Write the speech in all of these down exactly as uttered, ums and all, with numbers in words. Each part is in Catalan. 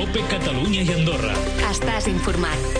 COPE Catalunya i Andorra. Estàs informat.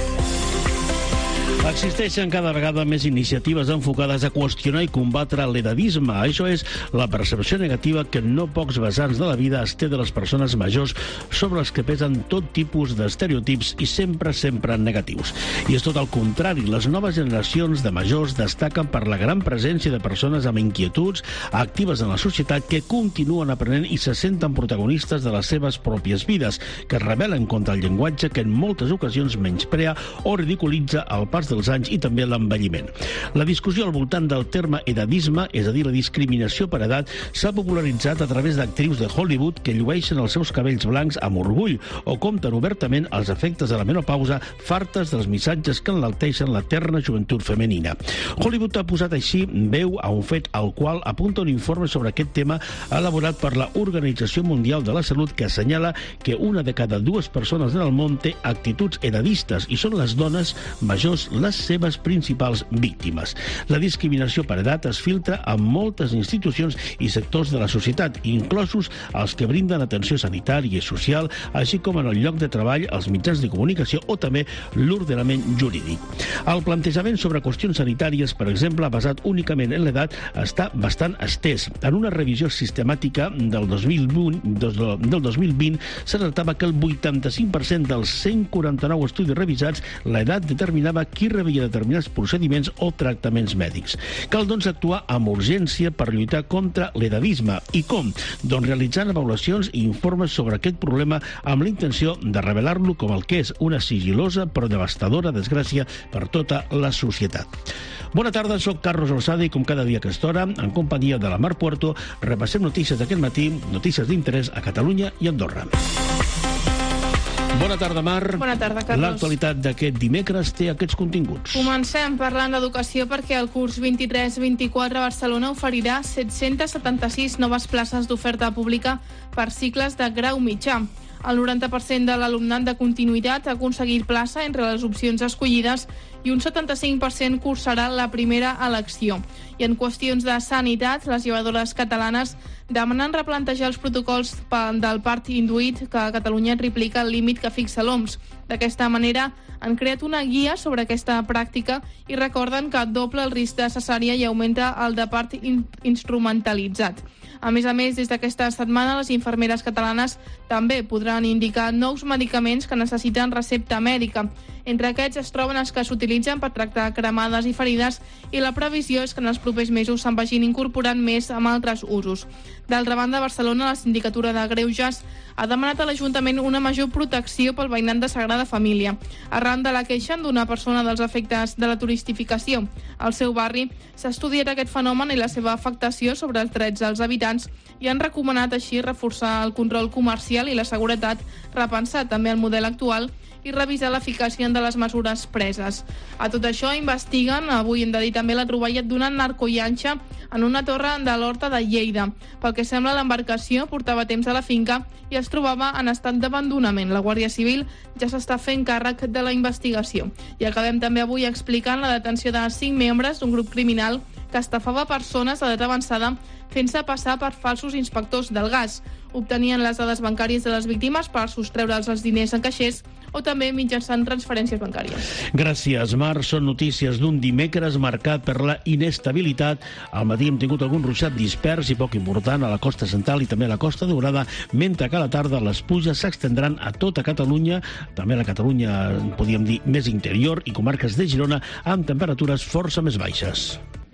Existeixen cada vegada més iniciatives enfocades a qüestionar i combatre l'edadisme. Això és la percepció negativa que no pocs vessants de la vida es té de les persones majors, sobre les que pesen tot tipus d'estereotips i sempre, sempre negatius. I és tot el contrari. Les noves generacions de majors destaquen per la gran presència de persones amb inquietuds actives en la societat que continuen aprenent i se senten protagonistes de les seves pròpies vides, que es rebel·len contra el llenguatge que en moltes ocasions menysprea o ridiculitza el pas dels anys i també l'envelliment. La discussió al voltant del terme edadisme, és a dir, la discriminació per edat, s'ha popularitzat a través d'actrius de Hollywood que llueixen els seus cabells blancs amb orgull o compten obertament els efectes de la menopausa, fartes dels missatges que enalteixen la terna joventut femenina. Hollywood ha posat així veu a un fet al qual apunta un informe sobre aquest tema elaborat per la Organització Mundial de la Salut, que assenyala que una de cada dues persones en el món té actituds edadistes i són les dones majors les seves principals víctimes. La discriminació per edat es filtra en moltes institucions i sectors de la societat, inclosos els que brinden atenció sanitària i social, així com en el lloc de treball, els mitjans de comunicació o també l'ordenament jurídic. El plantejament sobre qüestions sanitàries, per exemple, basat únicament en l'edat, està bastant estès. En una revisió sistemàtica del dos mil vint, del dos mil vint s'alertava que el vuitanta-cinc per cent dels cent quaranta-nou estudis revisats, l'edat determinava qui rebia determinats procediments o tractaments mèdics. Cal, doncs, actuar amb urgència per lluitar contra l'edadisme. I com? Doncs realitzant avaluacions i informes sobre aquest problema amb la intenció de revelar-lo com el que és, una sigil·losa però devastadora desgràcia per tota la societat. Bona tarda, soc Carlos Alçada i com cada dia a aquesta hora, en companyia de la Mar Puerto, repassem notícies d'aquest matí, notícies d'interès a Catalunya i Andorra. Bona tarda, Mar. Bona tarda, Carlos. L'actualitat d'aquest dimecres té aquests continguts. Comencem parlant d'educació perquè el curs vint-i-tres vint-i-quatre a Barcelona oferirà set-cents setanta-sis noves places d'oferta pública per cicles de grau mitjà. El noranta per cent de l'alumnat de continuïtat ha aconseguit plaça entre les opcions escollides i un setanta-cinc per cent cursarà la primera elecció. I en qüestions de sanitat, les llevadores catalanes demanen replantejar els protocols del part induït, que a Catalunya triplica el límit que fixa l'O M S. D'aquesta manera han creat una guia sobre aquesta pràctica i recorden que doble el risc de cesària i augmenta el de part in- instrumentalitzat. A més a més, des d'aquesta setmana, les infermeres catalanes també podran indicar nous medicaments que necessiten recepta mèdica. Entre aquests es troben els que s'utilitzen per tractar cremades i ferides i la previsió és que en els propers mesos se'n vagin incorporant més amb altres usos. D'altra banda, a Barcelona, la Sindicatura de Greuges ha demanat a l'Ajuntament una major protecció pel veïnat de Sagrada Família, arran de la queixa d'una persona dels efectes de la turistificació. Al seu barri s'ha estudiat aquest fenomen i la seva afectació sobre els drets dels habitants i han recomanat així reforçar el control comercial i la seguretat, repensar també el model actual i revisar l'eficàcia de les mesures preses. A tot això investiguen, avui hem de dir també, la troballa d'una narcollanxa en una torre de l'Horta de Lleida. Pel que sembla, l'embarcació portava temps a la finca i es trobava en estat d'abandonament. La Guàrdia Civil ja s'està fent càrrec de la investigació. I acabem també avui explicant la detenció de cinc membres d'un grup criminal que estafava persones d'edat avançada fent-se passar per falsos inspectors del gas. Obtenien les dades bancàries de les víctimes per sostreure'ls els diners en caixers o també mitjançant transferències bancàries. Gràcies, Mar. Són notícies d'un dimecres marcat per la inestabilitat. Al matí hem tingut algun ruixat dispers i poc important a la costa central i també a la costa daurada, mentre que a la tarda les pluges s'extendran a tota Catalunya, també a la Catalunya, podríem dir, més interior i comarques de Girona, amb temperatures força més baixes.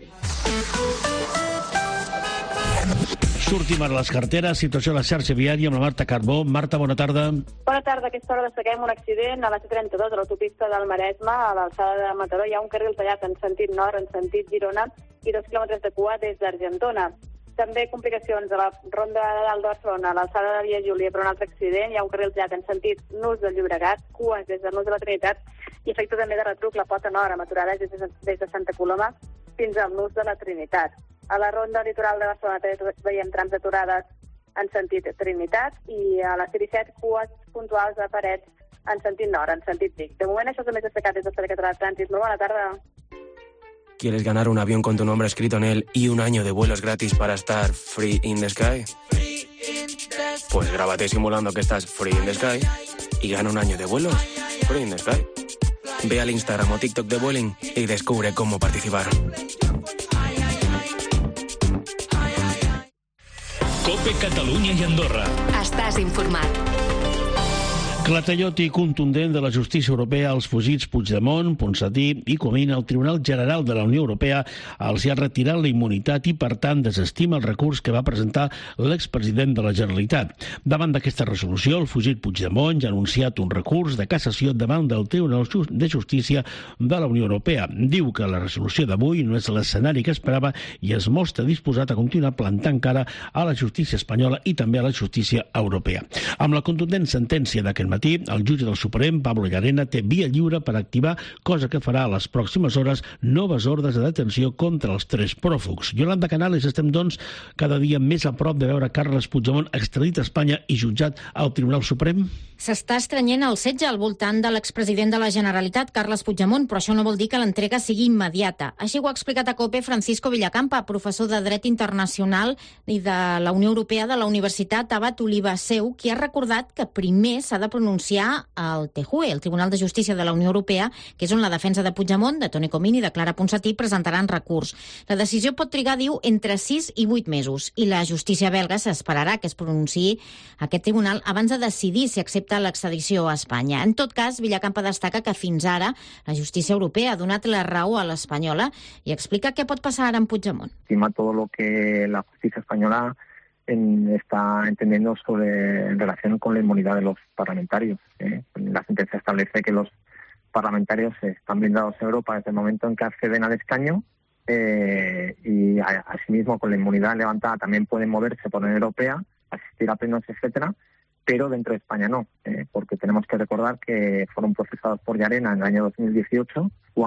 Sortim a les carteres, situació a la xarxa viària amb la Marta Carbó. Marta, bona tarda. Bona tarda. A aquesta hora destaquem un accident a la C trenta-dos, a l'autopista del Maresme, a l'alçada de Mataró. Hi ha un carril tallat en sentit nord, en sentit Girona, i dos quilòmetres de cua des d'Argentona. També complicacions a la ronda de dalt de Barcelona, a l'alçada de Via Júlia, per un altre accident. Hi ha un carril tallat en sentit Nus del Llobregat, cues des de Nus de la Trinitat, i efecte també de retruc la Pota Nord, amb aturades des de, des de Santa Coloma fins al Nus de la Trinitat. A la ronda litoral de Barcelona també veiem trams d'aturades en sentit Trinitat i a la C disset cues puntuals a Parets en sentit nord, en sentit Vic. De moment això és el més destacat des del Servei Català de Trànsit. Molt bona tarda. ¿Quieres ganar un avión con tu nombre escrito en él y un año de vuelos gratis para estar free in the sky? Pues grábate simulando que estás free in the sky y gana un año de vuelos. Free in the sky. Ve al Instagram o TikTok de Vueling y descubre cómo participar. COPE Catalunya i Andorra. Estàs informat. Clatellot i contundent de la justícia europea als fugits Puigdemont, Ponsatí i Comín. El Tribunal General de la Unió Europea els ha retirat la immunitat i, per tant, desestima el recurs que va presentar l'expresident de la Generalitat. Davant d'aquesta resolució, el fugit Puigdemont ja ha anunciat un recurs de cassació davant del Tribunal de Justícia de la Unió Europea. Diu que la resolució d'avui no és l'escenari que esperava i es mostra disposat a continuar plantant cara a la justícia espanyola i també a la justícia europea. Amb la contundent sentència d'aquest matí, el jutge del Suprem, Pablo Llarena, té via lliure per activar, cosa que farà a les pròximes hores, noves ordres de detenció contra els tres pròfugs. Yolanda Canales, estem, doncs, cada dia més a prop de veure Carles Puigdemont extradit a Espanya i jutjat al Tribunal Suprem? S'està estrenyent el setge al voltant de l'expresident de la Generalitat, Carles Puigdemont, però això no vol dir que l'entrega sigui immediata. Així ho ha explicat a COPE Francisco Villacampa, professor de Dret Internacional i de la Unió Europea de la Universitat Abat Oliba Seu, qui ha recordat que primer s'ha de pronunciar el T J U E, el Tribunal de Justícia de la Unió Europea, que és on la defensa de Puigdemont, de Toni Comín i de Clara Ponsatí presentaran recurs. La decisió pot trigar, diu, entre sis i vuit mesos, i la justícia belga s'esperarà que es pronunciï aquest tribunal abans de decidir si accepta l'extradició a Espanya. En tot cas, Villacampa destaca que fins ara la justícia europea ha donat la raó a l'espanyola i explica què pot passar ara amb Puigdemont. Estima todo lo que la justicia española en, está entendiendo sobre en relación con la inmunidad de los parlamentarios. ¿eh? La sentencia establece que los parlamentarios están blindados en Europa desde el momento en que acceden al escaño eh, y a, asimismo con la inmunidad levantada también pueden moverse por la Unión Europea, asistir a plenos, etcétera, pero dentro de España no, eh, porque tenemos que recordar que fueron procesados por Llarena en el año dos mil dieciocho,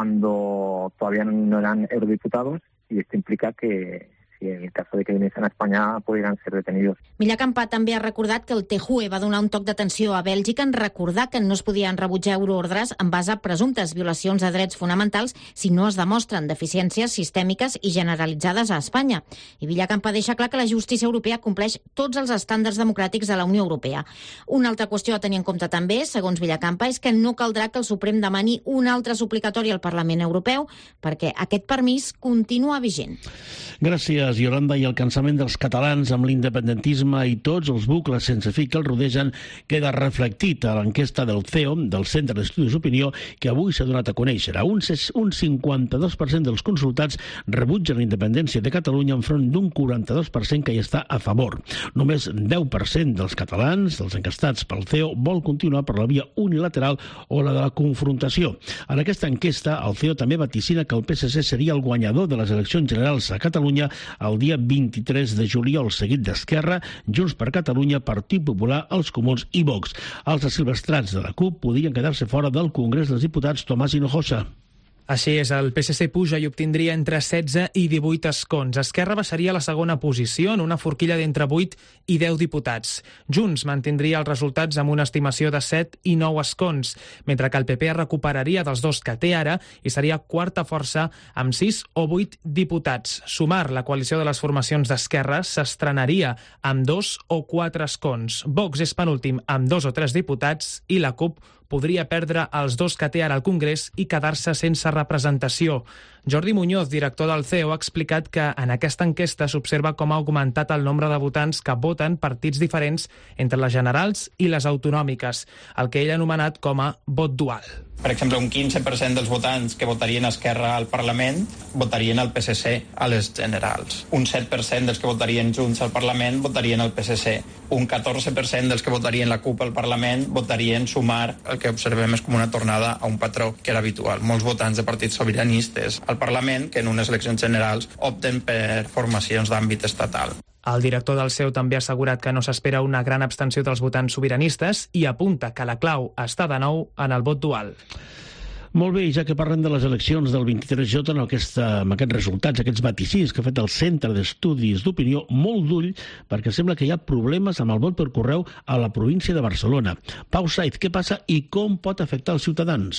cuando todavía no eran eurodiputados, y esto implica que si en el caso de que viniesen a Espanya podrien ser detenidos. Villacampa també ha recordat que el T J U E va donar un toc d'atenció a Bèlgica en recordar que no es podien rebutjar euroordres en base a presumptes violacions de drets fonamentals si no es demostren deficiències sistèmiques i generalitzades a Espanya. I Villacampa deixa clar que la justícia europea compleix tots els estàndards democràtics de la Unió Europea. Una altra qüestió a tenir en compte també, segons Villacampa, és que no caldrà que el Suprem demani un altre suplicatori al Parlament Europeu perquè aquest permís continua vigent. Gràcies, Yolanda. I el cansament dels catalans amb l'independentisme i tots els bucles sense fi que el rodegen queda reflectit a l'enquesta del C E O, del Centre d'Estudis d'Opinió, que avui s'ha donat a conèixer. Un, un cinquanta-dos per cent dels consultats rebutgen la independència de Catalunya enfront d'un quaranta-dos per cent que hi està a favor. Només deu per cent dels catalans, dels encastats pel C E O, vol continuar per la via unilateral o la de la confrontació. En aquesta enquesta, el C E O també vaticina que el P S C seria el guanyador de les eleccions generals a Catalunya el dia vint-i-tres de juliol, seguit d'Esquerra, Junts per Catalunya, Partit Popular, els Comuns i Vox. Els asilvestrats de la CUP podrien quedar-se fora del Congrés dels Diputats. Tomàs Hinojosa. Així és, el P S C puja i obtindria entre setze i divuit escons. Esquerra baixaria a la segona posició en una forquilla d'entre vuit i deu diputats. Junts mantindria els resultats amb una estimació de set i nou escons, mentre que el P P recuperaria dels dos que té ara i seria quarta força amb sis o vuit diputats. Sumar, la coalició de les formacions d'Esquerra, s'estrenaria amb dos o quatre escons. Vox és penúltim amb dos o tres diputats i la CUP podria perdre els dos que té ara al Congrés i quedar-se sense representació. Jordi Muñoz, director del C E O, ha explicat que en aquesta enquesta s'observa com ha augmentat el nombre de votants que voten partits diferents entre les generals i les autonòmiques, el que ell ha anomenat com a vot dual. Per exemple, un quinze per cent dels votants que votarien Esquerra al Parlament votarien el P S C a les generals. Un set per cent dels que votarien Junts al Parlament votarien el P S C. Un catorze per cent dels que votarien la CUP al Parlament votarien Sumar, el que observem és com una tornada a un patró que era habitual. Molts votants de partits sobiranistes al Parlament que en unes eleccions generals opten per formacions d'àmbit estatal. El director del C E O també ha assegurat que no s'espera una gran abstenció dels votants sobiranistes i apunta que la clau està de nou en el vot dual. Molt bé, i ja que parlem de les eleccions del vint-i-tres J, amb, aquesta, amb aquests resultats, aquests vaticins que ha fet el Centre d'Estudis d'Opinió, molt d'ull, perquè sembla que hi ha problemes amb el vot per correu a la província de Barcelona. Pau Saiz, què passa i com pot afectar els ciutadans?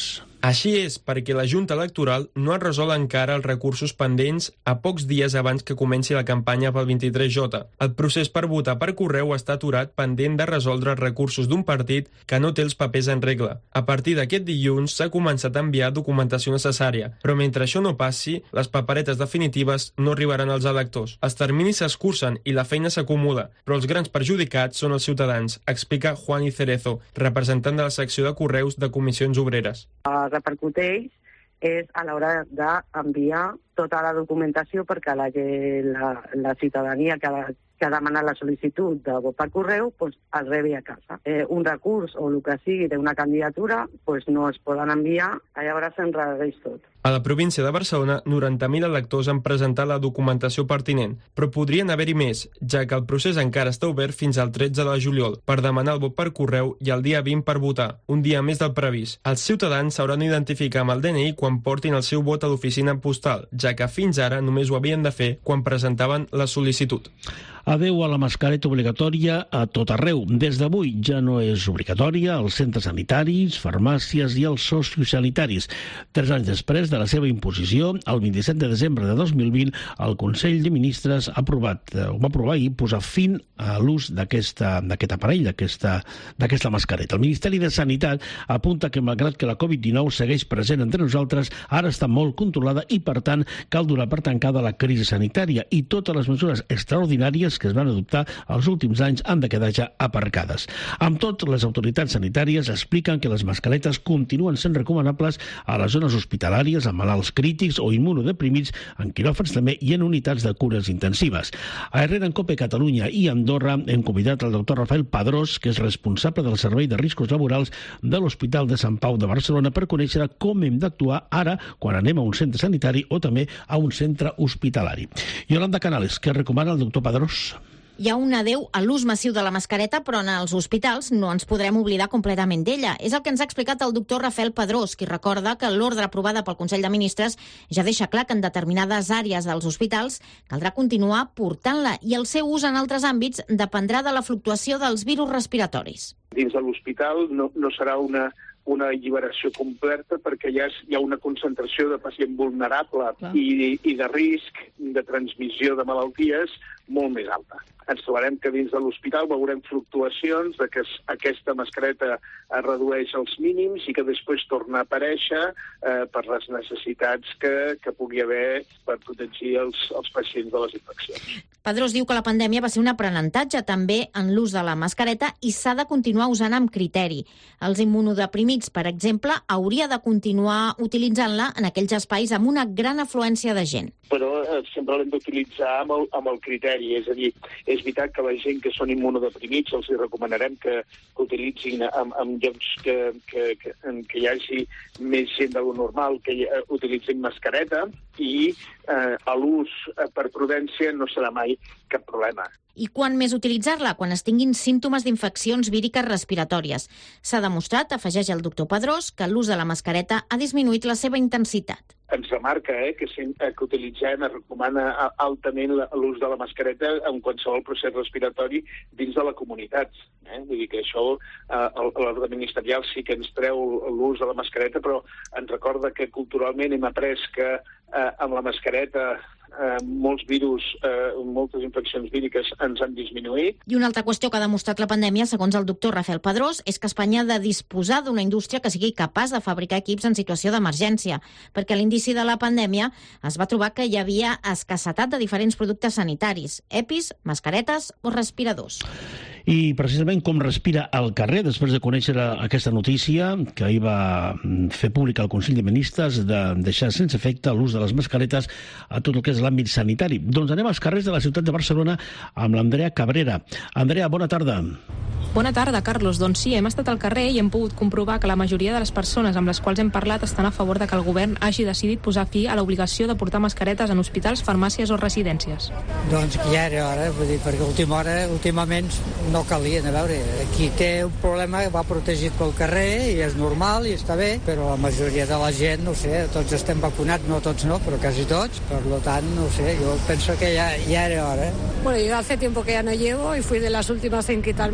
Així és perquè la Junta Electoral no ha resolt encara els recursos pendents a pocs dies abans que comenci la campanya pel vint-i-tres J. El procés per votar per correu està aturat pendent de resoldre els recursos d'un partit que no té els papers en regla. A partir d'aquest dilluns s'ha començat a enviar documentació necessària, però mentre això no passi, les paperetes definitives no arribaran als electors. Els terminis s'escurcen i la feina s'acumula, però els grans perjudicats són els ciutadans, explica Juan I. Cerezo, representant de la secció de correus de Comissions Obreres. Repercuteix és a l'hora d'enviar tota la documentació perquè la, la, la ciutadania que ha, que ha demanat la sol·licitud de vot per correu pues, el rebi a casa. Eh, un recurs o el que sigui d'una candidatura pues, no es poden enviar, llavors s'enredeix tot. A la província de Barcelona, noranta mil electors han presentat la documentació pertinent, però podrien haver-hi més, ja que el procés encara està obert fins al tretze de juliol per demanar el vot per correu i el dia vint per votar, un dia més del previst. Els ciutadans s'hauran d'identificar amb el D N I quan portin el seu vot a l'oficina postal, ja que fins ara només ho havien de fer quan presentaven la sol·licitud. Adeu a la mascareta obligatòria a tot arreu. Des d'avui ja no és obligatòria als centres sanitaris, farmàcies i als sociosanitaris. Tres anys després de la seva imposició, el vint-i-set de desembre de dos mil vint, el Consell de Ministres ha aprovat, ho va aprovar ahir, posar fin a l'ús d'aquest aparell, d'aquesta mascareta. El Ministeri de Sanitat apunta que, malgrat que la covid dinou segueix present entre nosaltres, ara està molt controlada i, per tant, cal donar per tancada la crisi sanitària i totes les mesures extraordinàries que es van adoptar els últims anys han de quedar ja aparcades. Amb tot, les autoritats sanitàries expliquen que les mascaretes continuen sent recomanables a les zones hospitalàries, a malalts crítics o immunodeprimits, en quiròfans també i en unitats de cures intensives. A Herrera en Cope Catalunya i Andorra hem convidat el doctor Rafael Padrós, que és responsable del Servei de Riscos Laborals de l'Hospital de Sant Pau de Barcelona, per conèixer com hem d'actuar ara quan anem a un centre sanitari o també a un centre hospitalari. Yolanda Canales, què recomana el doctor Padrós? Hi ha un adeu a l'ús massiu de la mascareta, però en els hospitals no ens podrem oblidar completament d'ella. És el que ens ha explicat el doctor Rafael Padrós, qui recorda que l'ordre aprovada pel Consell de Ministres ja deixa clar que en determinades àrees dels hospitals caldrà continuar portant-la i el seu ús en altres àmbits dependrà de la fluctuació dels virus respiratoris. Dins de l'hospital no, no serà una una alliberació completa perquè hi ha, hi ha una concentració de pacient vulnerable i, i de risc de transmissió de malalties molt més alta. Ens trobarem que dins de l'hospital veurem fluctuacions de que aquesta mascareta es redueix als mínims i que després torna a aparèixer eh, per les necessitats que, que pugui haver per protegir els, els pacients de les infeccions. Padrós diu que la pandèmia va ser un aprenentatge també en l'ús de la mascareta i s'ha de continuar usant amb criteri. Els immunodeprimits, per exemple, hauria de continuar utilitzant-la en aquells espais amb una gran afluència de gent. Però eh, sempre l'hem d'utilitzar amb, el, amb el criteri, és a dir, és veritat que la gent que són immunodeprimits els hi recomanarem que, que utilitzin en, en llocs que, que, que, en què hi hagi més gent de lo normal, que hi, uh, utilitzin mascareta i eh, a l'ús eh, per prudència no serà mai cap problema. I quan més utilitzar-la? Quan es tinguin símptomes d'infeccions víriques respiratòries. S'ha demostrat, afegeix el doctor Padrós, que l'ús de la mascareta ha disminuït la seva intensitat. Ens remarca eh, que, que utilitzem, es recomana altament l'ús de la mascareta en qualsevol procés respiratori dins de la comunitat. Eh? Vull dir que això, eh, l'ordre ministerial sí que ens treu l'ús de la mascareta, però ens recorda que culturalment hem après que eh, amb la mascareta Eh, molts virus, eh, moltes infeccions víriques ens han disminuït. I una altra qüestió que ha demostrat la pandèmia, segons el doctor Rafael Padrós, és que Espanya ha de disposar d'una indústria que sigui capaç de fabricar equips en situació d'emergència, perquè a l'inici de la pandèmia es va trobar que hi havia escassetat de diferents productes sanitaris, EPIs, mascaretes o respiradors. I precisament com respira al carrer, després de conèixer aquesta notícia que ahir va fer pública el Consell de Ministres de deixar sense efecte l'ús de les mascaretes a tot el que és l'àmbit sanitari. Doncs anem als carrers de la ciutat de Barcelona amb l'Andrea Cabrera. Andrea, bona tarda. Bona tarda, Carlos. Doncs sí, hem estat al carrer i hem pogut comprovar que la majoria de les persones amb les quals hem parlat estan a favor de que el govern hagi decidit posar fi a l'obligació de portar mascaretes en hospitals, farmàcies o residències. Doncs que ja era hora, vull dir, perquè última hora, últimament no calia, a veure, qui té un problema va protegit pel carrer i és normal i està bé, però la majoria de la gent, no sé, tots estem vacunats, no tots no, però quasi tots, per lo tant, no sé, yo penso que ya, ya era hora. Bueno, yo hace tiempo que ya no llevo y fui de las últimas en quitarme las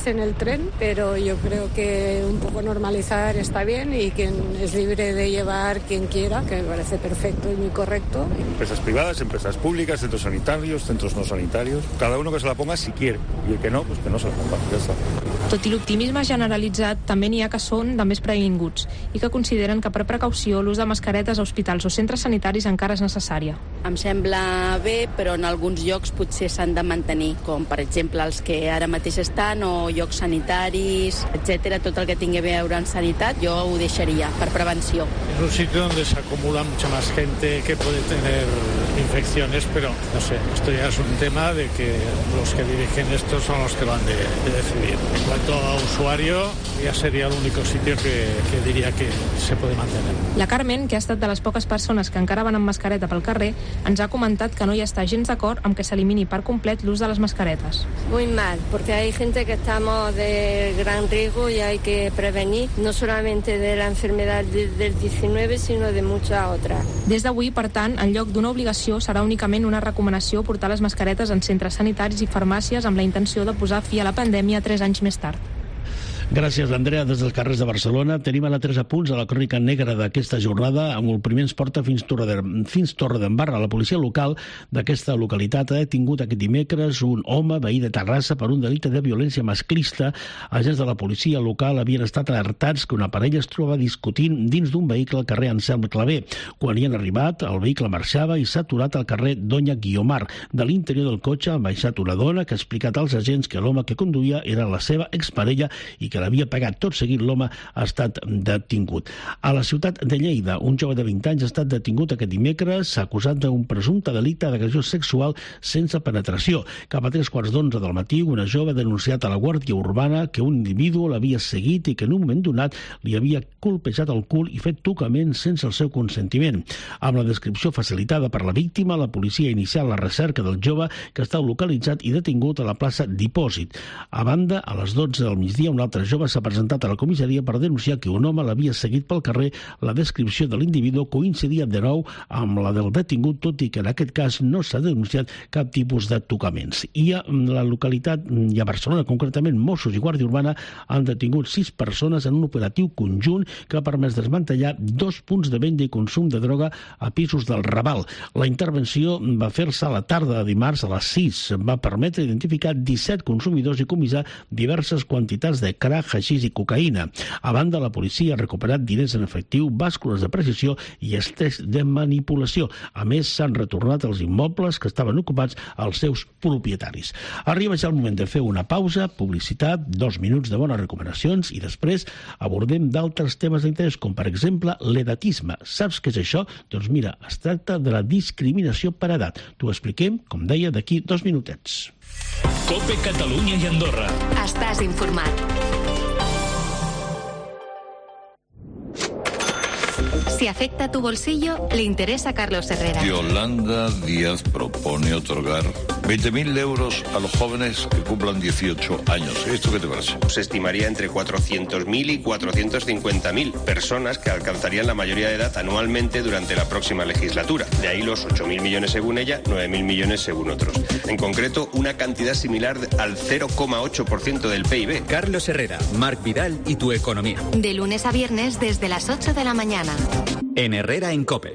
en el tren, pero yo creo que un poco normalizar está bien y quien es libre de llevar quien quiera, que me parece perfecto y muy correcto. Empresas privadas, empresas públicas, centros sanitarios, centros no sanitarios, cada uno que se la ponga si quiere, y el que no, pues que no se la ponga, ja està. Tot i l'optimisme generalitzat, també n'hi ha que són de més previnguts i que consideren que per precaució l'ús de mascaretes a hospitals o centres sanitaris encara és necessària. Em sembla bé, però en alguns llocs potser s'han de mantenir, com per exemple els que ara mateix estan o llocs sanitaris, etcètera. Tot el que tingui a veure amb sanitat jo ho deixaria per prevenció. Es un sitio donde se acumula mucha más gente que puede tener infecciones, pero no sé, esto ya es un tema de que los que dirigen esto son los que lo han de, de decidir. En cuanto a usuario, ya sería el único sitio que, que diría que se puede mantener. La Carmen, que ha estat de les poques persones que encara van amb mascareta pel carrer, ens ha comentat que no hi està gens d'acord amb que s'elimini per complet l'ús de les mascaretes. Muy mal, porque hay gente que estamos de gran riesgo y hay que prevenir, no solamente de la enfermedad del diecinueve, sino de muchas otras. Des d'avui, per tant, en lloc d'una obligació, serà únicament una recomanació portar les mascaretes en centres sanitaris i farmàcies amb la intenció de posar fi a la pandèmia tres anys més tard. Gràcies, Andrea. Des dels carrers de Barcelona tenim a la tres apunts a la crònica negra d'aquesta jornada. Amb el primer ens porta fins Torredembarra. La policia local d'aquesta localitat ha detingut aquest dimecres un home veí de Terrassa per un delicte de violència masclista. Agents de la policia local havien estat alertats que una parella es trobava discutint dins d'un vehicle al carrer Anselm Clavé. Quan hi han arribat, el vehicle marxava i s'ha aturat al carrer Doña Guiomar. De l'interior del cotxe ha baixat una dona que ha explicat als agents que l'home que conduïa era la seva exparella i que l'havia pagat. Tot seguit, l'home ha estat detingut. A la ciutat de Lleida, un jove de vint anys ha estat detingut aquest dimecres, s'ha acusat d'un presumpte delicte d'agressió sexual sense penetració. Cap a tres quarts d'onze del matí, una jove ha denunciat a la Guàrdia Urbana que un individu l'havia seguit i que en un moment donat li havia colpejat el cul i fet tocaments sense el seu consentiment. Amb la descripció facilitada per la víctima, la policia ha iniciat la recerca del jove, que està localitzat i detingut a la plaça Dipòsit. A banda, a les dotze del migdia, un altre jove s'ha presentat a la comissaria per denunciar que un home l'havia seguit pel carrer. La descripció de l'individu coincidia de nou amb la del detingut, tot i que en aquest cas no s'ha denunciat cap tipus de tocaments. I a la localitat, i a Barcelona concretament, Mossos i Guàrdia Urbana han detingut sis persones en un operatiu conjunt que ha permès desmantellar dos punts de venda i consum de droga a pisos del Raval. La intervenció va fer-se a la tarda de dimarts a les sis. Va permetre identificar disset consumidors i comissar diverses quantitats de crack, haixís i cocaïna. A banda, la policia ha recuperat diners en efectiu, bàscules de precisió i estrès de manipulació. A més, s'han retornat els immobles que estaven ocupats als seus propietaris. Arriba ja el moment de fer una pausa, publicitat, dos minuts de bones recomanacions i després abordem d'altres temes d'interès, com per exemple l'edatisme. Saps què és això? Doncs mira, es tracta de la discriminació per edat. T'ho expliquem, com deia, d'aquí dos minutets. COPE Catalunya i Andorra. Estàs informat. Si afecta tu bolsillo, le interesa a Carlos Herrera. Yolanda Díaz propone otorgar veinte mil euros a los jóvenes que cumplan dieciocho años. ¿Esto qué te parece? Se estimaría entre cuatrocientos mil y cuatrocientos cincuenta mil personas que alcanzarían la mayoría de edad anualmente durante la próxima legislatura. De ahí los ocho mil millones según ella, nueve mil millones según otros. En concreto, una cantidad similar al cero coma ocho por ciento del P I B. Carlos Herrera, Marc Vidal y tu economía. De lunes a viernes desde las ocho de la mañana. En Herrera en COPE.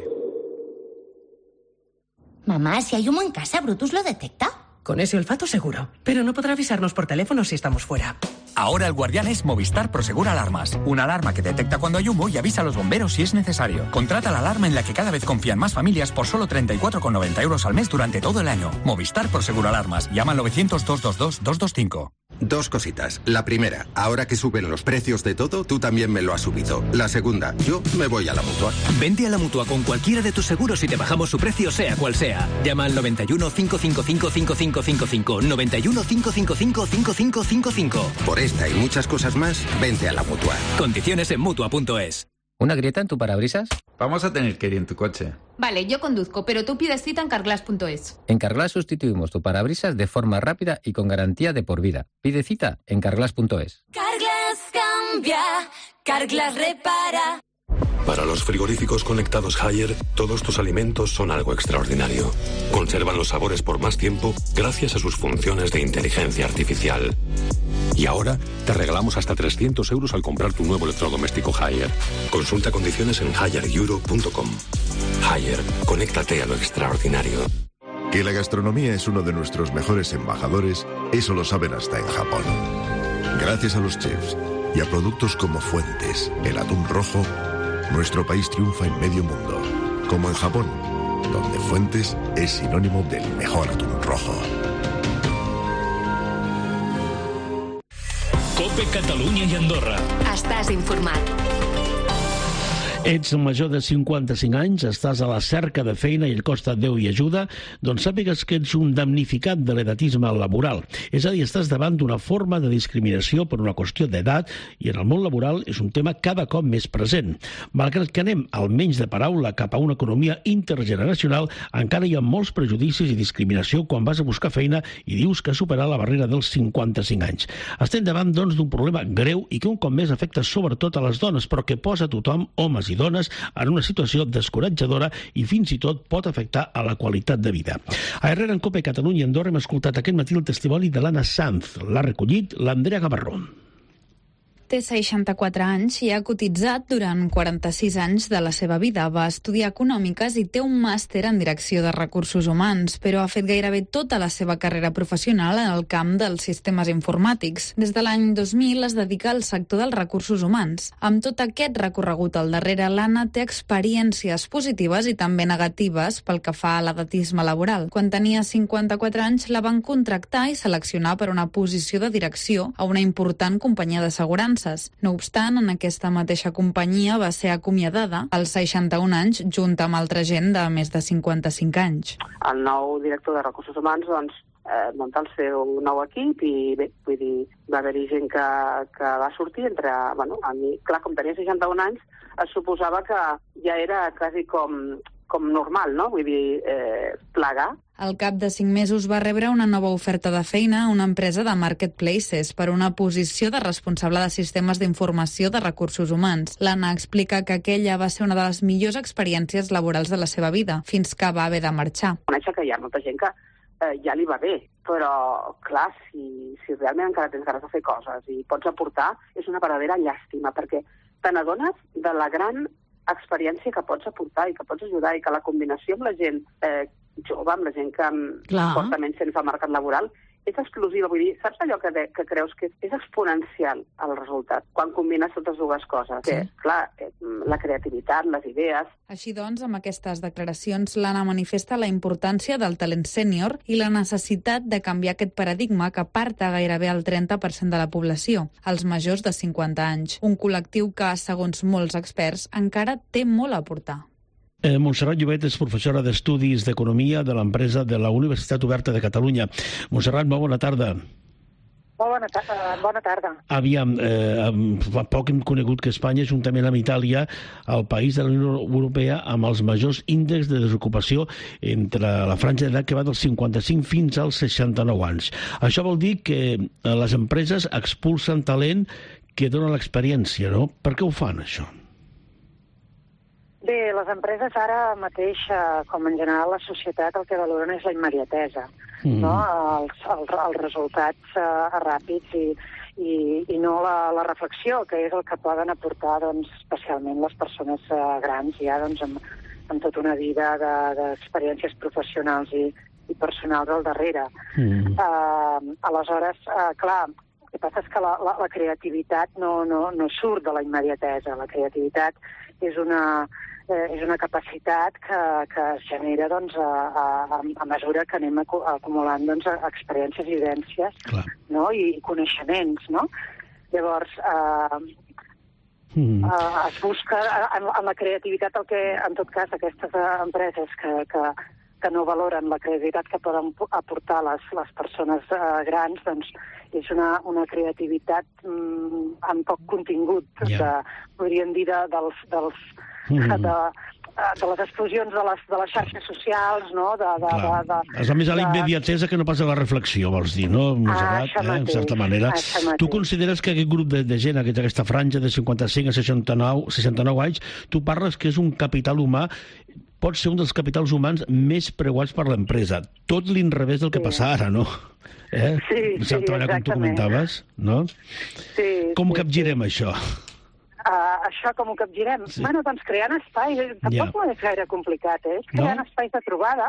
Mamá, si hay humo en casa, ¿Brutus lo detecta? Con ese olfato seguro, pero no podrá avisarnos por teléfono si estamos fuera. Ahora el guardián es Movistar Prosegur Alarmas. Una alarma que detecta cuando hay humo y avisa a los bomberos si es necesario. Contrata la alarma en la que cada vez confían más familias por solo treinta y cuatro con noventa euros al mes durante todo el año. Movistar Prosegur Alarmas. Llama al novecientos, doscientos veintidós, doscientos veinticinco. Dos cositas. La primera, ahora que suben los precios de todo, tú también me lo has subido. La segunda, yo me voy a la Mutua. Vente a la Mutua con cualquiera de tus seguros y te bajamos su precio sea cual sea. Llama al noventa y uno, cinco cinco cinco, cinco cinco cinco cinco, noventa y uno, cinco cinco cinco, cinco cinco cinco cinco. Por esta y muchas cosas más, vente a la Mutua. Condiciones en Mutua punto es. ¿Una grieta en tu parabrisas? Vamos a tener que ir en tu coche. Vale, yo conduzco, pero tú pides cita en carglass punto es. En Carglass sustituimos tu parabrisas de forma rápida y con garantía de por vida. Pide cita en carglass punto es. Carglass cambia, Carglass repara. Para los frigoríficos conectados Haier, todos tus alimentos son algo extraordinario. Conservan los sabores por más tiempo gracias a sus funciones de inteligencia artificial. Y ahora te regalamos hasta trescientos euros al comprar tu nuevo electrodoméstico Haier. Consulta condiciones en haier euro punto com. Haier, conéctate a lo extraordinario. Que la gastronomía es uno de nuestros mejores embajadores, eso lo saben hasta en Japón. Gracias a los chefs y a productos como Fuentes, el atún rojo, nuestro país triunfa en medio mundo, como en Japón, donde Fuentes es sinónimo del mejor atún rojo. Cope Catalunya i Andorra. Estàs informat. Ets major de cinquanta-cinc anys, estàs a la cerca de feina i el costa Déu i ajuda, doncs sàpigues que ets un damnificat de l'edatisme laboral. És a dir, estàs davant d'una forma de discriminació per una qüestió d'edat i en el món laboral és un tema cada cop més present. Malgrat que anem almenys de paraula cap a una economia intergeneracional, encara hi ha molts prejudicis i discriminació quan vas a buscar feina i dius que has superat la barrera dels cinquanta-cinc anys. Estem davant, doncs, d'un problema greu i que un cop més afecta sobretot a les dones, però que posa tothom, homes i dones, en una situació descoratjadora i fins i tot pot afectar a la qualitat de vida. A Herrera en Cope Catalunya i Andorra hem escoltat aquest matí el testimoni de l'Anna Sanz. L'ha recollit l'Andrea Gavarró. Té seixanta-quatre anys i ha cotitzat durant quaranta-sis anys de la seva vida. Va estudiar econòmiques i té un màster en direcció de recursos humans, però ha fet gairebé tota la seva carrera professional en el camp dels sistemes informàtics. Des de l'any dos mil es dedica al sector dels recursos humans. Amb tot aquest recorregut al darrere, l'Anna té experiències positives i també negatives pel que fa a l'edatisme laboral. Quan tenia cinquanta-quatre anys la van contractar i seleccionar per una posició de direcció a una important companyia d'assegurances. No obstant, en aquesta mateixa companyia va ser acomiadada als seixanta-un anys junt amb altra gent de més de cinquanta-cinc anys. El nou director de Recursos Humans doncs, eh, munta el seu nou equip i bé, vull dir, va haver-hi gent que, que va sortir entre... Bueno, a mi, clar, com tenia seixanta-un anys, es suposava que ja era quasi com, com normal, no? Vull dir, eh, plegar. Al cap de cinc mesos va rebre una nova oferta de feina a una empresa de marketplaces per una posició de responsable de sistemes d'informació de recursos humans. L'Anna explica que aquella va ser una de les millors experiències laborals de la seva vida, fins que va haver de marxar. Conèixer que hi ha molta gent que eh, ja li va bé, però, clar, si, si realment encara tens ganes de fer coses i pots aportar, és una verdadera llàstima, perquè te n'adones de la gran experiència que pots aportar i que pots ajudar i que la combinació amb la gent eh, jove, amb la gent que porta menys temps al mercat laboral, és explosiva. Vull dir, saps allò que, de, que creus que és exponencial el resultat quan combines totes dues coses? Sí. Que, clar, la creativitat, les idees... Així doncs, amb aquestes declaracions, l'Anna manifesta la importància del talent sènior i la necessitat de canviar aquest paradigma que aparta gairebé el trenta per cent de la població, els majors de cinquanta anys. Un col·lectiu que, segons molts experts, encara té molt a aportar. Eh, Montserrat Llobet és professora d'Estudis d'Economia de l'empresa de la Universitat Oberta de Catalunya. Montserrat, molt bona tarda. Molt bona tarda. Bona tarda. Aviam, eh, fa poc hem conegut que Espanya, juntament amb Itàlia, el país de la Unió Europea amb els majors índexs de desocupació entre la franja d'edat que va dels cinquanta-cinc fins als seixanta-nou anys. Això vol dir que les empreses expulsen talent que dona l'experiència, no? Per què ho fan, això? Bé, les empreses ara mateix, com en general la societat, el que valoren és la immediatesa, mm. no? els, els, els resultats uh, ràpids i, i, i no la, la reflexió, que és el que poden aportar doncs, especialment les persones uh, grans ja doncs, amb, amb tota una vida d'experiències de, professionals i, i personals al darrere. Mm. Uh, aleshores, uh, clar, el que passa és que la, la, la creativitat no, no, no surt de la immediatesa. La creativitat és una... Eh, és una capacitat que, que es genera doncs, a, a, a mesura que anem acumulant doncs, experiències i vivències, no? I coneixements. No? Llavors, eh, mm. eh, es busca en, en la creativitat el que, en tot cas, aquestes empreses que, que, que no valoren la creativitat que poden aportar les, les persones eh, grans, doncs és una, una creativitat mm, amb poc contingut, yeah. de, podríem dir, de, dels... dels Mm. de, de les explosions de les, de les xarxes socials, no? De, de, de, de, és a més a la immediatesa que no passa la reflexió, vols dir, no? Ah, eh? En certa manera. Tu consideres que aquest grup de, de gent, aquesta franja de cinquanta-cinc a seixanta-nou, seixanta-nou anys, tu parles que és un capital humà, pot ser un dels capitals humans més preuats per l'empresa. Tot l'inrevés del que sí. passa ara, no? Eh? Sí, sí, treballar, com tu comentaves, no? Sí. Com sí, capgirem sí. això? Uh, això com ho capgirem? Sí. Bueno, doncs creant espais, tampoc Ja. no és gaire complicat, eh? És creant No? espais de trobada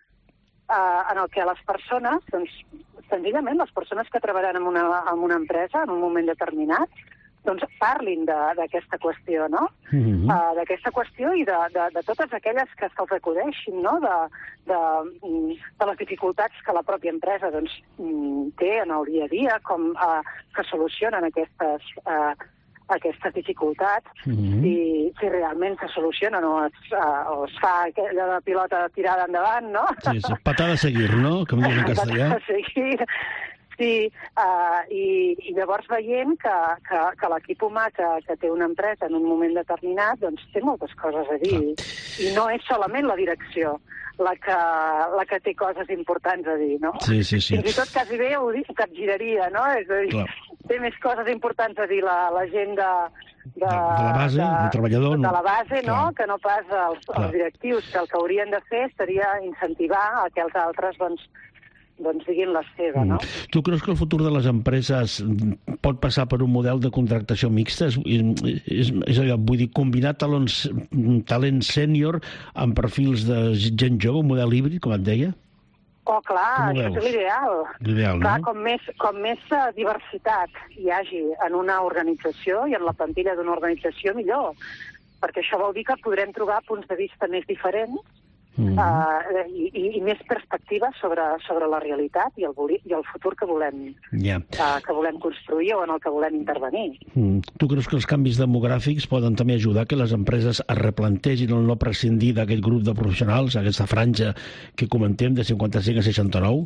uh, en el que les persones, doncs, senzillament, les persones que treballaran en una, en una empresa en un moment determinat, doncs parlin d'aquesta qüestió, no? Mm-hmm. Uh, d'aquesta qüestió i de, de, de totes aquelles que se'ls acudeixin, no? De, de, de les dificultats que la pròpia empresa doncs, té en el dia a dia, com uh, que solucionen aquestes, uh, aquestes dificultats, Mm-hmm. si, si realment se solucionen o es, uh, o es fa aquella de pilota tirada endavant, no? Sí, sí, patada a seguir, no? Com dius en castellà. Patada a seguir. Sí, uh, i, i llavors veient que, que, que l'equip humà que, que té una empresa en un moment determinat doncs té moltes coses a dir. Ah. I no és solament la direcció la que, la que té coses importants a dir, no? Sí, sí, sí. Fins i tot quasi bé ho, ho capgiraria, no? És a dir, Clar. té més coses importants a dir la, la gent de, de, de, de la base, de, del treballador. De la base, Clar. no? Que no pas els, els directius, que el que haurien de fer seria incentivar a que els altres, doncs, doncs diguin la seva, no? Mm. Tu creus que el futur de les empreses pot passar per un model de contractació mixta? És, és, és allò, vull dir, combinar talents, talent sènior amb perfils de gent jove, un model híbrid, com et deia? Oh, clar, això és l'ideal. L'ideal, clar, no? com més, com més uh, diversitat hi hagi en una organització i en la plantilla d'una organització, millor. Perquè això vol dir que podrem trobar punts de vista més diferents Mm-hmm. uh, i, i, i més perspectiva sobre, sobre la realitat i el, i el futur que volem, yeah. uh, que volem construir o en el que volem intervenir. Mm. Tu creus que els canvis demogràfics poden també ajudar que les empreses es replantegin el no prescindir d'aquest grup de professionals, aquesta franja que comentem de cinquanta-cinc a seixanta-nou?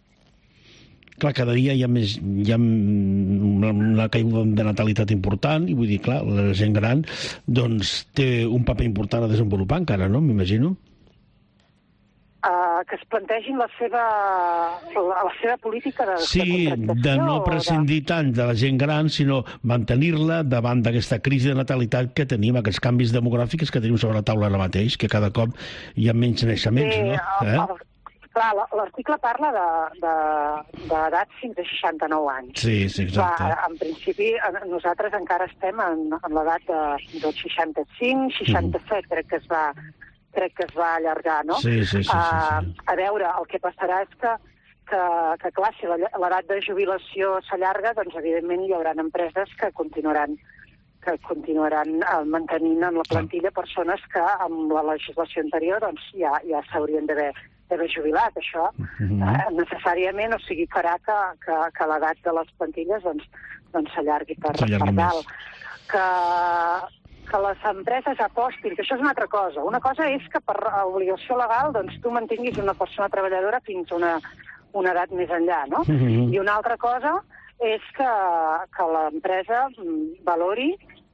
Clar, cada dia hi ha, més, hi ha una caiguda de natalitat important i vull dir, clar, la gent gran doncs, té un paper important a desenvolupar encara, no? M'imagino. Uh, que es plantegin la seva, la, la seva política de, sí, de contractació. De no prescindir de... tant de la gent gran, sinó mantenir-la davant d'aquesta crisi de natalitat que tenim, aquests canvis demogràfics que tenim sobre la taula ara mateix, que cada cop hi ha menys naixements, sí, no? Eh? El, el, clar, l'article parla d'edat fins a seixanta-nou anys. Sí, sí, exacte. Clar, en principi, nosaltres encara estem en, en l'edat de, dels seixanta-cinc, seixanta-set, mm. crec que es va... crec que es va allargar, no? Sí, sí, sí, sí, sí. Uh, a veure, el que passarà és que, que, que clar, si l'edat de jubilació s'allarga, doncs evidentment hi haurà empreses que continuaran que continuaran uh, mantenint en la plantilla persones que amb la legislació anterior doncs, ja, ja s'haurien d'haver d'haver jubilat. Això mm-hmm. uh, necessàriament, o sigui, farà que, que, que l'edat de les plantilles doncs, doncs s'allargui per, per dalt. Que... que les empreses apostin, que això és una altra cosa. Una cosa és que per obligació legal doncs, tu mantinguis una persona treballadora fins a una, una edat més enllà, no? Mm-hmm. I una altra cosa és que, que l'empresa valori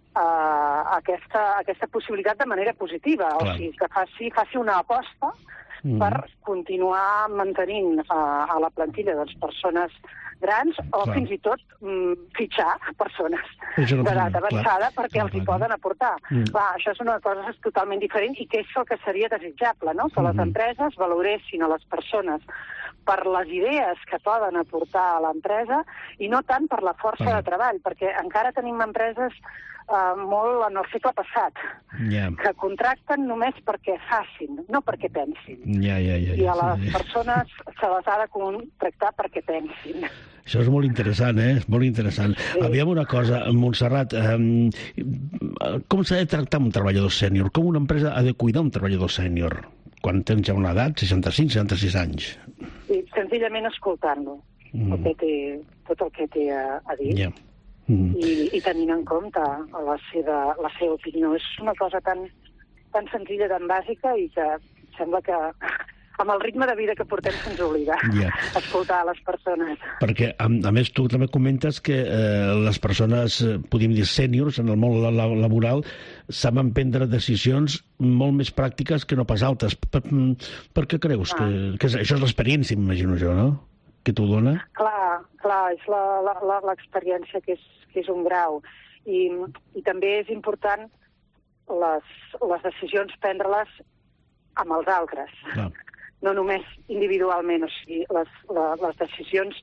uh, aquesta, aquesta possibilitat de manera positiva, Clar. O sigui, que faci, faci una aposta mm-hmm. per continuar mantenint uh, a la plantilla doncs, persones grans o clar. Fins i tot mm, fitxar persones d'edat avançada clar. Perquè clar, els hi clar. Poden aportar. Mm. Clar, això és una cosa totalment diferent i que és el que seria desitjable, no? Que mm-hmm. les empreses valoressin a les persones per les idees que poden aportar a l'empresa i no tant per la força ah. de treball, perquè encara tenim empreses uh, molt en el segle passat, yeah. que contracten només perquè facin, no perquè pensin. Yeah, yeah, yeah, I a les yeah. persones se les ha de contractar perquè pensin. Això és molt interessant, eh? És molt interessant. Sí. Aviam una cosa, Montserrat, eh, com s'ha de tractar un treballador sènior? Com una empresa ha de cuidar un treballador sènior? Quan tens ja una edat, seixanta-cinc, seixanta-sis anys. Sí, senzillament escoltant-lo, mm. el que té, tot el que té a, a dir. Yeah. Mm. I, i tenint en compte la seva, la seva opinió. És una cosa tan, tan senzilla, tan bàsica i que sembla que amb el ritme de vida que portem se'ns oblida yeah. escoltar les persones. Perquè, a, a més, tu també comentes que eh, les persones, eh, podríem dir, sèniors en el món la, la, laboral saben prendre decisions molt més pràctiques que no pas altres. Per, per què creus? Ah. Que, que és, això és l'experiència, m'imagino jo, no? Que t'ho dona? Clar, clar, és l'experiència que, és, que és un grau. I, i també és important les, les decisions prendre-les amb els altres. Clar. No només individualment, o sigui, les, la, les decisions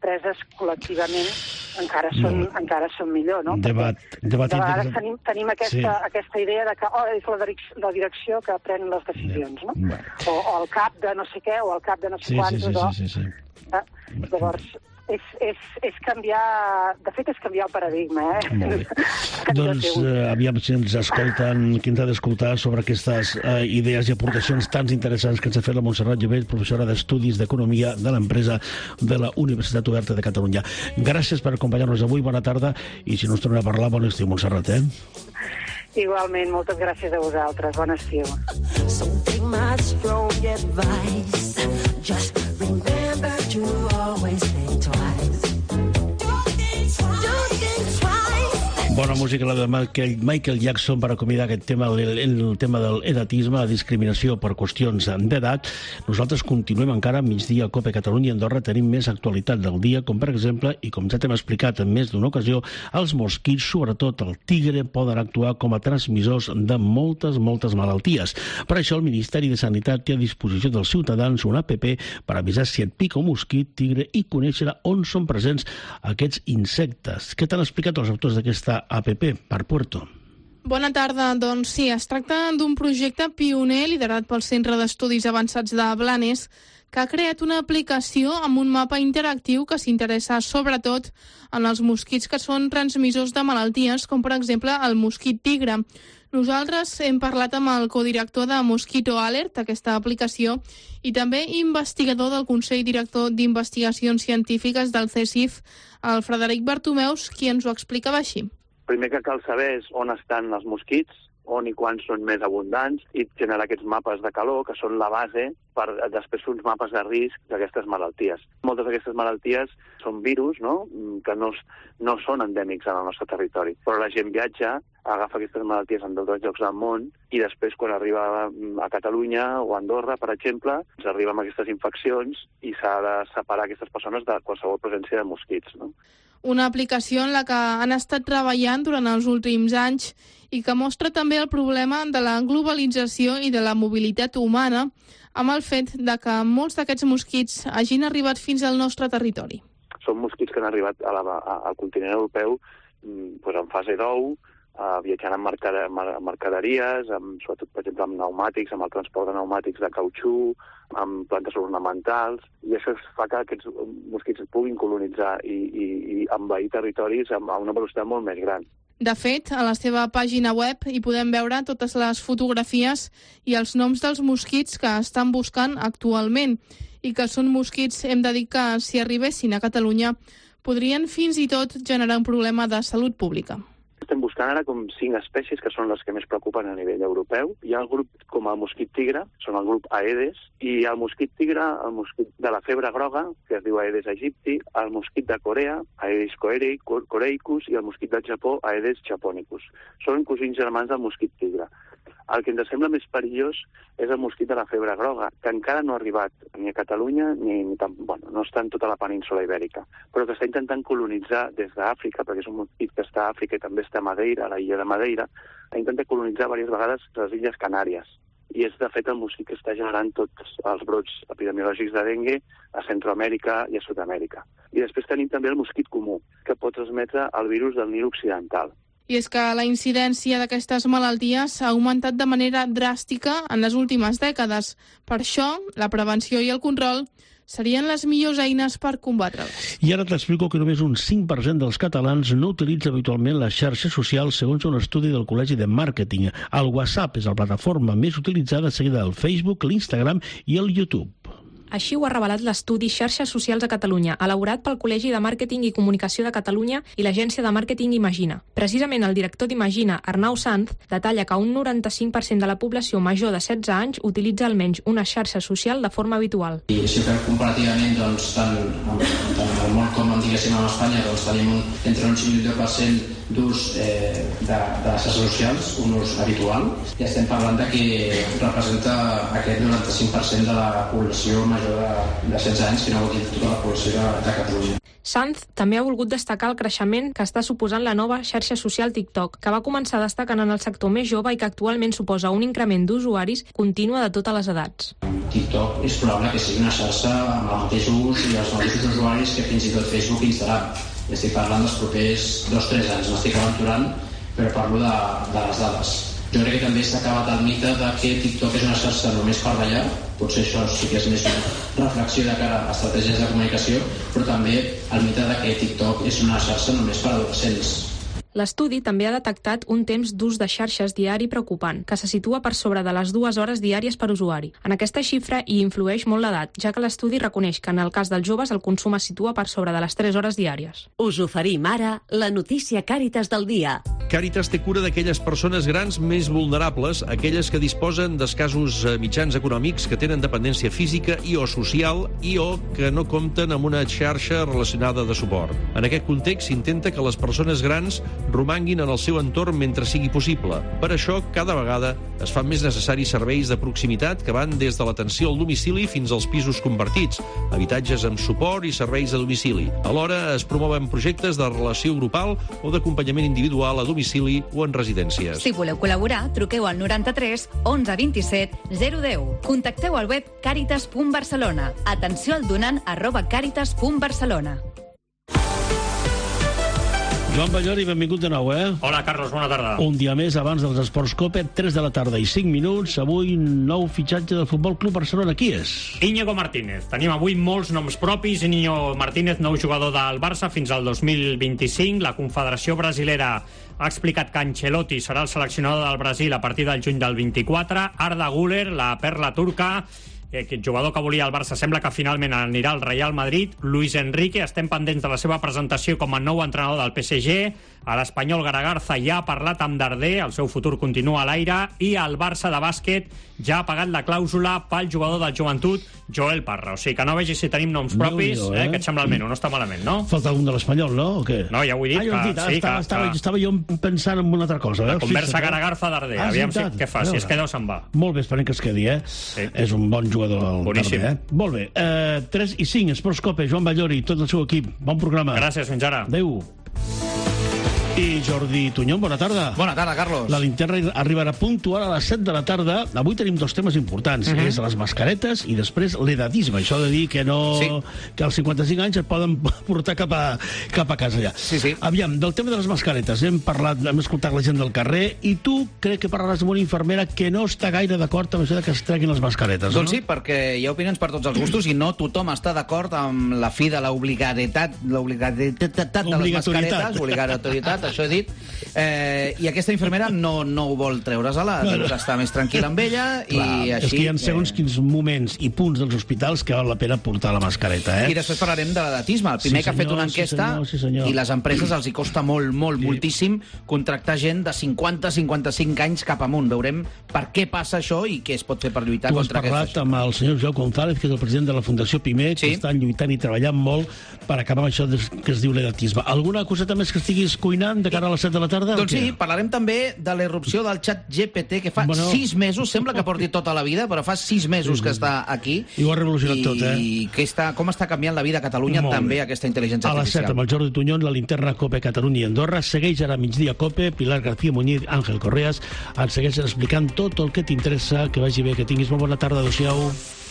preses col·lectivament encara són, no. encara són millor, no? Debat, debat de vegades tenim, tenim aquesta, sí. aquesta idea de que oh, és la, direcció, la direcció que pren les decisions, no? no. O, o el cap de no sé què, o el cap de no sé sí, quantos, sí, sí, sí, sí, sí. Eh? Llavors, és, és, és canviar... De fet, és canviar el paradigma, eh? Molt bé. Doncs, eh, aviam si ens escolten, qui ens ha d'escoltar sobre aquestes eh, idees i aportacions tan interessants que ens ha fet la Montserrat Llobell, professora d'Estudis d'Economia de l'Empresa de la Universitat Oberta de Catalunya. Gràcies per acompanyar-nos avui, bona tarda, i si no ens tornem a parlar, bon estiu, Montserrat, eh? Igualment, moltes gràcies a vosaltres. Bon estiu. So take my strong advice. Just remember to always think twice. Don't think twice. Don't think twice. Bona música, la de Michael, Michael Jackson, per acomiadar aquest tema, el, el tema de l'edatisme, la discriminació per qüestions d'edat. Nosaltres continuem encara a migdia a Cope Catalunya i Andorra. Tenim més actualitat del dia, com per exemple, i com ja t'hem explicat en més d'una ocasió, els mosquits, sobretot el tigre, poden actuar com a transmissors de moltes, moltes malalties. Per això el Ministeri de Sanitat té a disposició dels ciutadans un app per avisar si et pica un mosquit, tigre, i conèixer on són presents aquests insectes. Què t'han explicat els autors d'aquesta app per Puerto? Bona tarda. Doncs sí, es tracta d'un projecte pioner liderat pel Centre d'Estudis Avançats de Blanes, que ha creat una aplicació amb un mapa interactiu que s'interessa sobretot en els mosquits que són transmissors de malalties, com per exemple el mosquit tigre. Nosaltres hem parlat amb el codirector de Mosquito Alert, aquesta aplicació, i també investigador del Consell Director d'Investigacions Científiques del C S I F, el Frederic Bartomeus, qui ens ho explicava així. Primer que cal saber és on estan els mosquits, on i quan són més abundants, i generar aquests mapes de calor, que són la base per després fer uns mapes de risc d'aquestes malalties. Moltes d'aquestes malalties són virus, no?, que no, no són endèmics en el nostre territori, però la gent viatja, agafa aquestes malalties en d'altres llocs del món, i després, quan arriba a Catalunya o a Andorra, per exemple, ens arriba amb aquestes infeccions i s'ha de separar aquestes persones de qualsevol presència de mosquits, no? Una aplicació en la que han estat treballant durant els últims anys i que mostra també el problema de la globalització i de la mobilitat humana amb el fet de que molts d'aquests mosquits hagin arribat fins al nostre territori. Són mosquits que han arribat a la, a, al continent europeu pues, en fase d'ou, Uh, viatjant amb mercade mercaderies, amb, sobretot, per exemple, amb pneumàtics, amb el transport de pneumàtics de cautxú, amb plantes ornamentals, i això fa que aquests mosquits puguin colonitzar i, i, i envair territoris a una velocitat molt més gran. De fet, a la seva pàgina web hi podem veure totes les fotografies i els noms dels mosquits que estan buscant actualment, i que són mosquits, hem de dir que, si arribessin a Catalunya, podrien fins i tot generar un problema de salut pública. Estem buscant ara com cinc espècies que són les que més preocupen a nivell europeu. Hi ha el grup com el mosquit tigre, són el grup Aedes, i el mosquit tigre, el mosquit de la febre groga, que es diu Aedes aegypti, el mosquit de Corea, Aedes coreicus, i el mosquit del Japó, Aedes japonicus. Són cosins germans del mosquit tigre. El que ens sembla més perillós és el mosquit de la febre groga, que encara no ha arribat ni a Catalunya ni, ni tan, bueno, no està en tota la península ibèrica, però que està intentant colonitzar des d'Àfrica, perquè és un mosquit que està a Àfrica i també està a Madeira, a la illa de Madeira, ha intentat colonitzar diverses vegades les illes Canàries. I és, de fet, el mosquit que està generant tots els brots epidemiològics de dengue a Centroamèrica i a Sud-amèrica. I després tenim també el mosquit comú, que pot transmetre el virus del Nil occidental. I és que la incidència d'aquestes malalties ha augmentat de manera dràstica en les últimes dècades. Per això, la prevenció i el control serien les millors eines per combatre-les. I ara t'explico que només un cinc per cent dels catalans no utilitza habitualment les xarxes socials, segons un estudi del Col·legi de Màrqueting. El WhatsApp és la plataforma més utilitzada, seguida del Facebook, l'Instagram i el YouTube. Així ho ha revelat l'estudi Xarxes Socials a Catalunya, elaborat pel Col·legi de Màrqueting i Comunicació de Catalunya i l'agència de màrqueting Imagina. Precisament el director d'Imagina, Arnau Sanz, detalla que un noranta-cinc per cent de la població major de setze anys utilitza almenys una xarxa social de forma habitual. I si fem comparativament, doncs, tant, tant al món com, diguéssim, a Espanya, doncs, tenim un, entre un cinc i un deu per cent d'ús eh, de, de les xarxes socials, un ús habitual, i estem parlant de que representa aquest noranta-cinc per cent de la població major major de, de setze anys, que no vol dir tota la població de, de Catalunya. Sanz també ha volgut destacar el creixement que està suposant la nova xarxa social TikTok, que va començar destacant en el sector més jove i que actualment suposa un increment d'usuaris contínua de totes les edats. TikTok és probable que sigui una xarxa amb el mateix ús i els mateixos usuaris que fins i tot Facebook i Instagram. I estic parlant dels propers dos o tres anys, m'estic aventurant, però parlo de, de les dades. Jo crec que també s'ha acabat el mite de que TikTok és una xarxa només per ballar, potser això sí que és més una reflexió de cara a estratègies de comunicació, però també el mite de que TikTok és una xarxa només per adolescents. L'estudi també ha detectat un temps d'ús de xarxes diari preocupant, que se situa per sobre de les dues hores diàries per usuari. En aquesta xifra hi influeix molt l'edat, ja que l'estudi reconeix que en el cas dels joves el consum es situa per sobre de les tres hores diàries. Us oferim ara la notícia Càritas del dia. Càritas té cura d'aquelles persones grans més vulnerables, aquelles que disposen d'escassos mitjans econòmics, que tenen dependència física i o social i o que no compten amb una xarxa relacionada de suport. En aquest context s'intenta que les persones grans romanguin en el seu entorn mentre sigui possible. Per això, cada vegada es fan més necessaris serveis de proximitat que van des de l'atenció al domicili fins als pisos compartits, habitatges amb suport i serveis a domicili. Alhora, es promouen projectes de relació grupal o d'acompanyament individual a domicili o en residències. Si voleu col·laborar, truqueu al noranta-tres onze vint-i-set zero deu. Contacteu al web caritas punt barcelona. Atenció al donant arroba caritas punt barcelona. Joan Ballori, benvingut de nou, eh? Hola, Carlos, bona tarda. Un dia més abans dels Esports Cope, tres de la tarda i cinc minuts. Avui, nou fitxatge del Futbol Club Barcelona. Qui és? Íñigo Martínez. Tenim avui molts noms propis. Íñigo Martínez, nou jugador del Barça fins al dos mil vint-i-cinc. La Confederació Brasilera ha explicat que Ancelotti serà el seleccionador del Brasil a partir del juny del vint-i-quatre. Arda Güler, la perla turca, aquest jugador que volia el Barça, sembla que finalment anirà al Real Madrid. Luis Enrique, estem pendents de la seva presentació com a nou entrenador del P S G. A l'espanyol Garagarza ja ha parlat amb Darder, el seu futur continua a l'aire, i el Barça de bàsquet ja ha pagat la clàusula pel jugador del Joventut, Joel Parra. O sigui que no vegis si tenim noms propis, no, eh? eh? Que et sembla el menú, no està malament, no? Falta algun de l'Espanyol, no? O què? No, ja ho he dit. Ah, ja ho he dit, que, sí, estava, que, estava, que... estava jo pensant en una altra cosa. La eh? conversa Garagarza-Darder, ah, aviam si, què fa, si es queda o se'n va. Molt bé, esperem que es quedi, eh? Sí. És un bon jugador el Boníssim. Darder, eh? Molt bé. Uh, tres i cinc, Esports Cope, Joan Ballori, tot el seu equip. Bon programa. Gràcies, fins ara. Adéu. I Jordi Tunyón, bona tarda. Bona tarda, Carlos. La linterna arribarà puntual a les set de la tarda. Avui tenim dos temes importants. Uh-huh. És les mascaretes i després l'edatisme. Això de dir que no sí. que als cinquanta-cinc anys es poden portar cap a, cap a casa ja. Sí, sí. Aviam, del tema de les mascaretes. Hem parlat, hem escoltat la gent del carrer i tu crec que parlaràs amb una infermera que no està gaire d'acord amb això de que es treguin les mascaretes, doncs no? Sí, perquè hi ha opinions per tots els gustos i no tothom està d'acord amb la fi de l'obligatorietat l'obligatorietat de les mascaretes, obligatorietat, això he dit. Eh, I aquesta infermera no, no ho vol treure-se-la, diu que està més tranquil·la amb ella. Clar, i així, és que hi ha segons eh... quins moments i punts dels hospitals que val la pena portar la mascareta, eh? I després parlarem de l'edatisme. El primer sí, senyor, que ha fet una enquesta, sí, senyor, sí, i les empreses els hi costa molt, molt, sí. moltíssim contractar gent de cinquanta a cinquanta-cinc anys cap amunt. Veurem per què passa això i què es pot fer per lluitar tu contra aquesta. Tu has parlat amb el senyor Joao González, que és el president de la Fundació Pimec, sí. que estan lluitant i treballant molt per acabar amb això que es diu l'edatisme. Alguna coseta més que estiguis cuinant de cara a les set de la tarda? Doncs sí, parlarem també de la irrupció del xat G P T, que fa bueno, sis mesos, sembla que porti tota la vida, però fa sis mesos sí, sí. que està aquí. I ho ha revolucionat i, tot, eh? I que està, com està canviant la vida a Catalunya molt també, bé. Aquesta intel·ligència artificial. A les set, amb el Jordi Tunyón, la linterna Cope Catalunya i Andorra. Segueix ara a migdia Cope, Pilar García Muñiz, Àngel Correas. Et segueixen explicant tot el que t'interessa. Que vagi bé, que tinguis molt bona tarda. Adéu-siau.